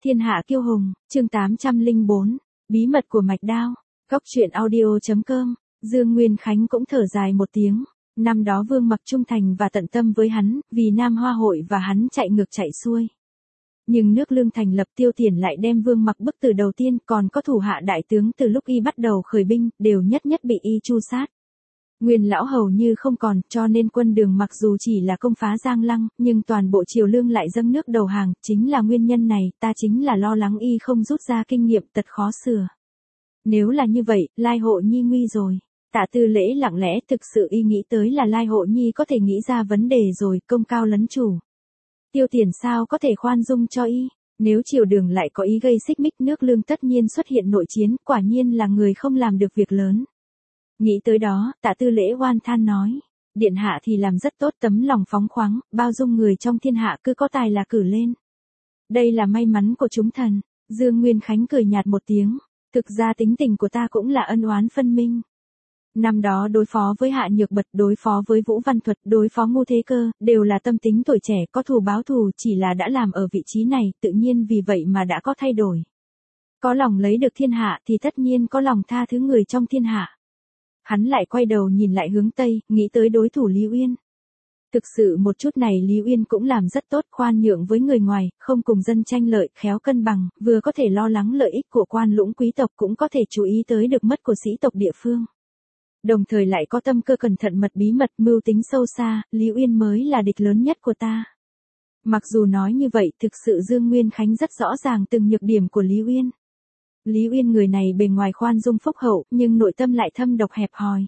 Thiên hạ kiêu hùng, chương 804, bí mật của mạch đao, góc truyện audio.com, Dương Nguyên Khánh cũng thở dài một tiếng, năm đó Vương Mặc trung thành và tận tâm với hắn, vì Nam Hoa hội và hắn chạy ngược chạy xuôi. Nhưng nước Lương thành lập Tiêu Tiền lại đem Vương Mặc bức từ đầu tiên, còn có thủ hạ đại tướng từ lúc y bắt đầu khởi binh, đều nhất nhất bị y tru sát. Nguyên lão hầu như không còn, cho nên quân Đường mặc dù chỉ là công phá Giang Lăng, nhưng toàn bộ triều Lương lại dâng nước đầu hàng, chính là nguyên nhân này, ta chính là lo lắng y không rút ra kinh nghiệm tật khó sửa. Nếu là như vậy, Lai Hộ Nhi nguy rồi. Tạ Tư Lễ lặng lẽ, thực sự y nghĩ tới là Lai Hộ Nhi có thể nghĩ ra vấn đề rồi, công cao lấn chủ. Tiêu Tiền sao có thể khoan dung cho y, nếu triều Đường lại có ý gây xích mích, nước Lương tất nhiên xuất hiện nội chiến, quả nhiên là người không làm được việc lớn. Nghĩ tới đó, Tạ Tư Lễ oan than nói, điện hạ thì làm rất tốt, tấm lòng phóng khoáng, bao dung người trong thiên hạ, cứ có tài là cử lên. Đây là may mắn của chúng thần. Dương Nguyên Khánh cười nhạt một tiếng, thực ra tính tình của ta cũng là ân oán phân minh. Năm đó đối phó với Hạ Nhược Bật, đối phó với Vũ Văn Thuật, đối phó Ngô Thế Cơ, đều là tâm tính tuổi trẻ, có thù báo thù, chỉ là đã làm ở vị trí này, tự nhiên vì vậy mà đã có thay đổi. Có lòng lấy được thiên hạ thì tất nhiên có lòng tha thứ người trong thiên hạ. Hắn lại quay đầu nhìn lại hướng Tây, nghĩ tới đối thủ Lý Uyên. Thực sự một chút này Lý Uyên cũng làm rất tốt, khoan nhượng với người ngoài, không cùng dân tranh lợi, khéo cân bằng, vừa có thể lo lắng lợi ích của quan lũng quý tộc, cũng có thể chú ý tới được mất của sĩ tộc địa phương. Đồng thời lại có tâm cơ cẩn thận, mật bí mật, mưu tính sâu xa, Lý Uyên mới là địch lớn nhất của ta. Mặc dù nói như vậy, thực sự Dương Nguyên Khánh rất rõ ràng từng nhược điểm của Lý Uyên. Lý Uyên người này bề ngoài khoan dung phúc hậu, nhưng nội tâm lại thâm độc hẹp hòi.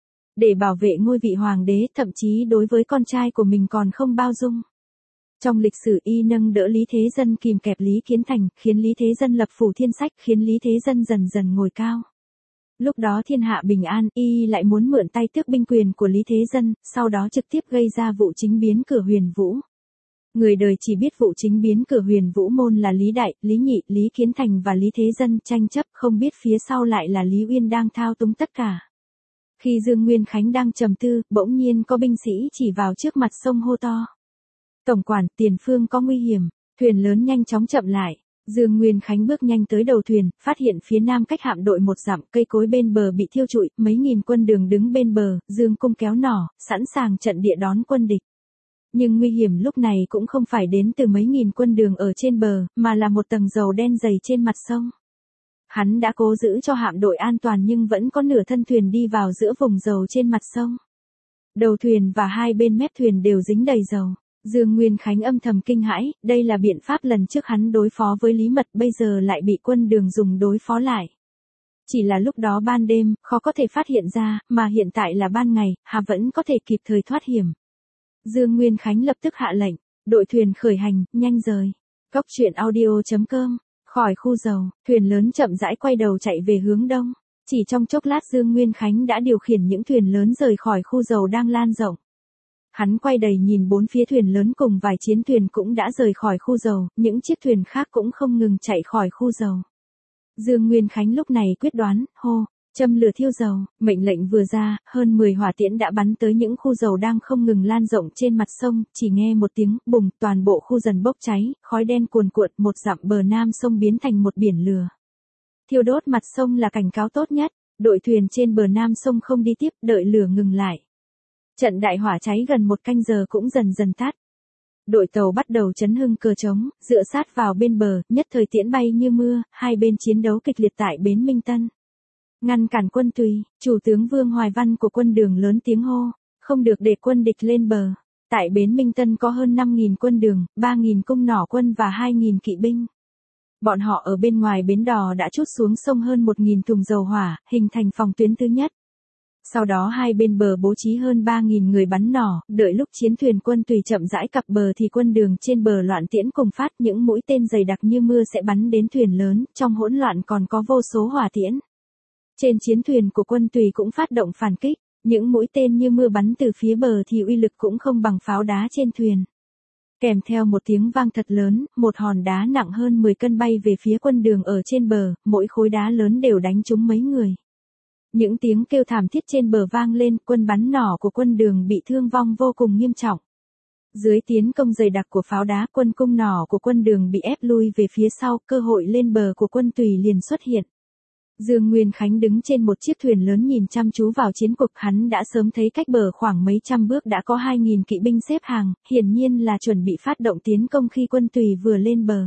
Để bảo vệ ngôi vị hoàng đế, thậm chí đối với con trai của mình còn không bao dung. Trong lịch sử y nâng đỡ Lý Thế Dân kìm kẹp Lý Kiến Thành, khiến Lý Thế Dân lập phủ thiên sách, khiến Lý Thế Dân dần dần ngồi cao. Lúc đó thiên hạ bình an, y lại muốn mượn tay tước binh quyền của Lý Thế Dân, sau đó trực tiếp gây ra vụ chính biến cửa Huyền Vũ. Người đời chỉ biết vụ chính biến cửa Huyền Vũ môn là Lý Đại, Lý Nhị, Lý Kiến Thành và Lý Thế Dân tranh chấp, không biết phía sau lại là Lý Uyên đang thao túng tất cả. Khi Dương Nguyên Khánh đang trầm tư, bỗng nhiên có binh sĩ chỉ vào trước mặt sông hô to. Tổng quản, tiền phương có nguy hiểm, thuyền lớn nhanh chóng chậm lại. Dương Nguyên Khánh bước nhanh tới đầu thuyền, phát hiện phía nam cách hạm đội 1 dặm, cây cối bên bờ bị thiêu trụi, mấy nghìn quân Đường đứng bên bờ, dương cung kéo nỏ, sẵn sàng trận địa đón quân địch. Nhưng nguy hiểm lúc này cũng không phải đến từ mấy nghìn quân Đường ở trên bờ, mà là một tầng dầu đen dày trên mặt sông. Hắn đã cố giữ cho hạm đội an toàn nhưng vẫn có nửa thân thuyền đi vào giữa vùng dầu trên mặt sông. Đầu thuyền và hai bên mép thuyền đều dính đầy dầu. Dương Nguyên Khánh âm thầm kinh hãi, đây là biện pháp lần trước hắn đối phó với Lý Mật, bây giờ lại bị quân Đường dùng đối phó lại. Chỉ là lúc đó ban đêm, khó có thể phát hiện ra, mà hiện tại là ban ngày, hà vẫn có thể kịp thời thoát hiểm. Dương Nguyên Khánh lập tức hạ lệnh, đội thuyền khởi hành, nhanh rời. Góc truyện audio.com, khỏi khu dầu, thuyền lớn chậm rãi quay đầu chạy về hướng đông. Chỉ trong chốc lát Dương Nguyên Khánh đã điều khiển những thuyền lớn rời khỏi khu dầu đang lan rộng. Hắn quay đầy nhìn bốn phía thuyền lớn cùng vài chiến thuyền cũng đã rời khỏi khu dầu, những chiếc thuyền khác cũng không ngừng chạy khỏi khu dầu. Dương Nguyên Khánh lúc này quyết đoán, hô, châm lửa thiêu dầu, mệnh lệnh vừa ra, hơn 10 hỏa tiễn đã bắn tới những khu dầu đang không ngừng lan rộng trên mặt sông, chỉ nghe một tiếng bùng, toàn bộ khu dần bốc cháy, khói đen cuồn cuộn, 1 dặm bờ nam sông biến thành một biển lửa. Thiêu đốt mặt sông là cảnh cáo tốt nhất, đội thuyền trên bờ nam sông không đi tiếp, đợi lửa ngừng lại. Trận đại hỏa cháy gần 1 canh giờ cũng dần dần tắt. Đội tàu bắt đầu chấn hưng cờ trống, dựa sát vào bên bờ, nhất thời tiễn bay như mưa, hai bên chiến đấu kịch liệt tại bến Minh Tân. Ngăn cản quân Tùy, chủ tướng Vương Hoài Văn của quân Đường lớn tiếng hô, không được để quân địch lên bờ. Tại bến Minh Tân có hơn 5.000 quân Đường, 3.000 cung nỏ quân và 2.000 kỵ binh. Bọn họ ở bên ngoài bến đò đã trút xuống sông hơn 1.000 thùng dầu hỏa, hình thành phòng tuyến thứ nhất. Sau đó hai bên bờ bố trí hơn 3.000 người bắn nỏ, đợi lúc chiến thuyền quân Tùy chậm rãi cập bờ thì quân Đường trên bờ loạn tiễn cùng phát, những mũi tên dày đặc như mưa sẽ bắn đến thuyền lớn, trong hỗn loạn còn có vô số hỏa tiễn. Trên chiến thuyền của quân Tùy cũng phát động phản kích, những mũi tên như mưa bắn từ phía bờ thì uy lực cũng không bằng pháo đá trên thuyền. Kèm theo một tiếng vang thật lớn, một hòn đá nặng hơn 10 cân bay về phía quân Đường ở trên bờ, mỗi khối đá lớn đều đánh trúng mấy người. Những tiếng kêu thảm thiết trên bờ vang lên, quân bắn nỏ của quân Đường bị thương vong vô cùng nghiêm trọng. Dưới tiến công dày đặc của pháo đá, quân cung nỏ của quân Đường bị ép lui về phía sau, cơ hội lên bờ của quân Tùy liền xuất hiện. Dương Nguyên Khánh đứng trên một chiếc thuyền lớn nhìn chăm chú vào chiến cuộc, hắn đã sớm thấy cách bờ khoảng mấy trăm bước đã có 2.000 kỵ binh xếp hàng, hiển nhiên là chuẩn bị phát động tiến công khi quân Tùy vừa lên bờ.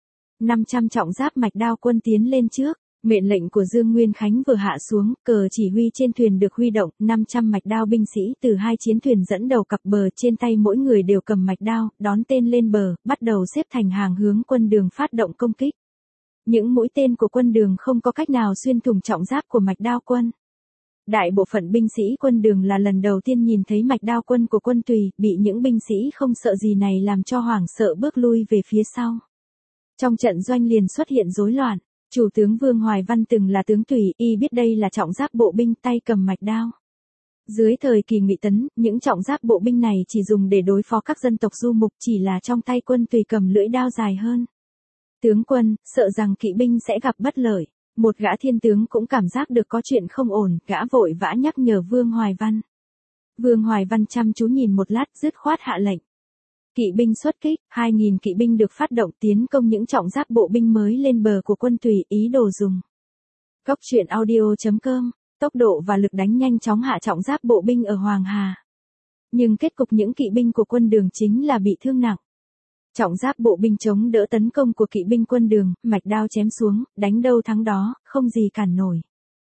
500 trọng giáp Mạch Đao quân tiến lên trước. Mệnh lệnh của Dương Nguyên Khánh vừa hạ xuống, cờ chỉ huy trên thuyền được huy động, 500 mạch đao binh sĩ từ hai chiến thuyền dẫn đầu cặp bờ, trên tay mỗi người đều cầm mạch đao, đón tên lên bờ, bắt đầu xếp thành hàng hướng quân Đường phát động công kích. Những mũi tên của quân Đường không có cách nào xuyên thủng trọng giáp của mạch đao quân. Đại bộ phận binh sĩ quân Đường là lần đầu tiên nhìn thấy mạch đao quân của quân Tùy, bị những binh sĩ không sợ gì này làm cho hoảng sợ bước lui về phía sau. Trong trận doanh liền xuất hiện rối loạn. Chủ tướng Vương Hoài Văn từng là tướng Tùy, y biết đây là trọng giáp bộ binh tay cầm mạch đao. Dưới thời kỳ Ngụy Tấn, những trọng giáp bộ binh này chỉ dùng để đối phó các dân tộc du mục, chỉ là trong tay quân Tùy cầm lưỡi đao dài hơn. Tướng quân, sợ rằng kỵ binh sẽ gặp bất lợi. Một gã thiên tướng cũng cảm giác được có chuyện không ổn, gã vội vã nhắc nhở Vương Hoài Văn. Vương Hoài Văn chăm chú nhìn một lát, dứt khoát hạ lệnh. Kỵ binh xuất kích, 2.000 kỵ binh được phát động tiến công những trọng giáp bộ binh mới lên bờ của quân Tùy, ý đồ dùng. Cốc truyện audio.com, tốc độ và lực đánh nhanh chóng hạ trọng giáp bộ binh ở Hoàng Hà. Nhưng kết cục những kỵ binh của quân Đường chính là bị thương nặng. Trọng giáp bộ binh chống đỡ tấn công của kỵ binh quân Đường, mạch đao chém xuống, đánh đâu thắng đó, không gì cản nổi.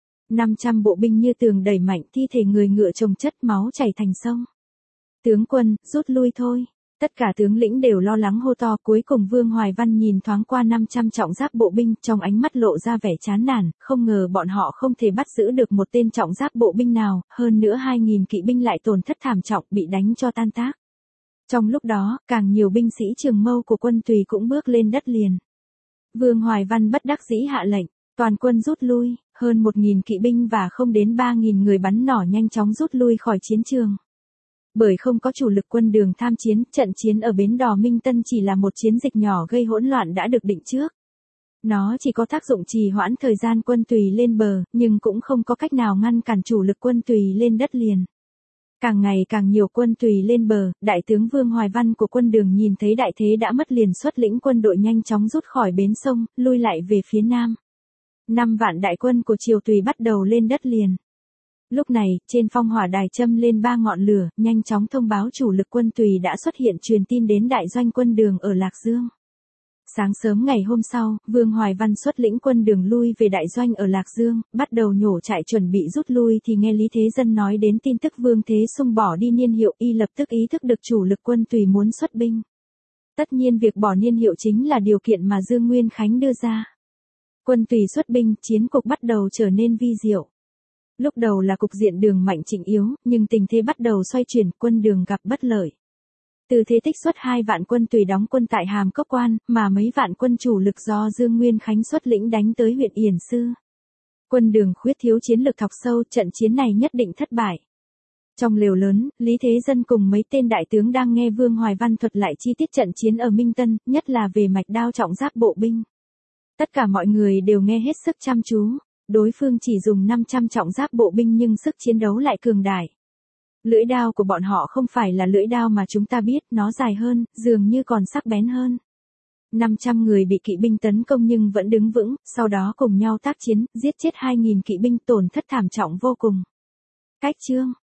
500 bộ binh như tường đẩy mạnh, thi thể người ngựa chồng chất, máu chảy thành sông. Tướng quân, rút lui thôi. Tất cả tướng lĩnh đều lo lắng hô to, cuối cùng Vương Hoài Văn nhìn thoáng qua 500 trọng giáp bộ binh, trong ánh mắt lộ ra vẻ chán nản, không ngờ bọn họ không thể bắt giữ được một tên trọng giáp bộ binh nào, hơn nữa 2.000 kỵ binh lại tổn thất thảm trọng, bị đánh cho tan tác. Trong lúc đó, càng nhiều binh sĩ Trường Mâu của quân Tùy cũng bước lên đất liền. Vương Hoài Văn bất đắc dĩ hạ lệnh, toàn quân rút lui, hơn 1.000 kỵ binh và không đến 3.000 người bắn nỏ nhanh chóng rút lui khỏi chiến trường. Bởi không có chủ lực quân Đường tham chiến, trận chiến ở bến đò Minh Tân chỉ là một chiến dịch nhỏ gây hỗn loạn đã được định trước. Nó chỉ có tác dụng trì hoãn thời gian quân Tùy lên bờ, nhưng cũng không có cách nào ngăn cản chủ lực quân Tùy lên đất liền. Càng ngày càng nhiều quân Tùy lên bờ, đại tướng Vương Hoài Văn của quân Đường nhìn thấy đại thế đã mất liền xuất lĩnh quân đội nhanh chóng rút khỏi bến sông, lui lại về phía nam. 5 vạn đại quân của Triều Tùy bắt đầu lên đất liền. Lúc này, trên phong hỏa đài châm lên 3 ngọn lửa, nhanh chóng thông báo chủ lực quân Tùy đã xuất hiện, truyền tin đến đại doanh quân Đường ở Lạc Dương. Sáng sớm ngày hôm sau, Vương Hoài Văn xuất lĩnh quân Đường lui về đại doanh ở Lạc Dương, bắt đầu nhổ trại chuẩn bị rút lui thì nghe Lý Thế Dân nói đến tin tức Vương Thế Sung bỏ đi niên hiệu, y lập tức ý thức được chủ lực quân Tùy muốn xuất binh. Tất nhiên việc bỏ niên hiệu chính là điều kiện mà Dương Nguyên Khánh đưa ra. Quân Tùy xuất binh, chiến cục bắt đầu trở nên vi diệu. Lúc đầu là cục diện Đường mạnh Trịnh yếu, nhưng tình thế bắt đầu xoay chuyển, quân Đường gặp bất lợi. Từ thế tích xuất 2 vạn quân Tùy đóng quân tại Hàm Cốc Quan, mà mấy vạn quân chủ lực do Dương Nguyên Khánh xuất lĩnh đánh tới huyện Yển Sư. Quân Đường khuyết thiếu chiến lược thọc sâu, trận chiến này nhất định thất bại. Trong lều lớn, Lý Thế Dân cùng mấy tên đại tướng đang nghe Vương Hoài Văn thuật lại chi tiết trận chiến ở Minh Tân, nhất là về mạch đao trọng giáp bộ binh. Tất cả mọi người đều nghe hết sức chăm chú. Đối phương chỉ dùng 500 trọng giáp bộ binh nhưng sức chiến đấu lại cường đại. Lưỡi đao của bọn họ không phải là lưỡi đao mà chúng ta biết, nó dài hơn, dường như còn sắc bén hơn. 500 người bị kỵ binh tấn công nhưng vẫn đứng vững, sau đó cùng nhau tác chiến, giết chết 2.000 kỵ binh, tổn thất thảm trọng vô cùng. Cách chương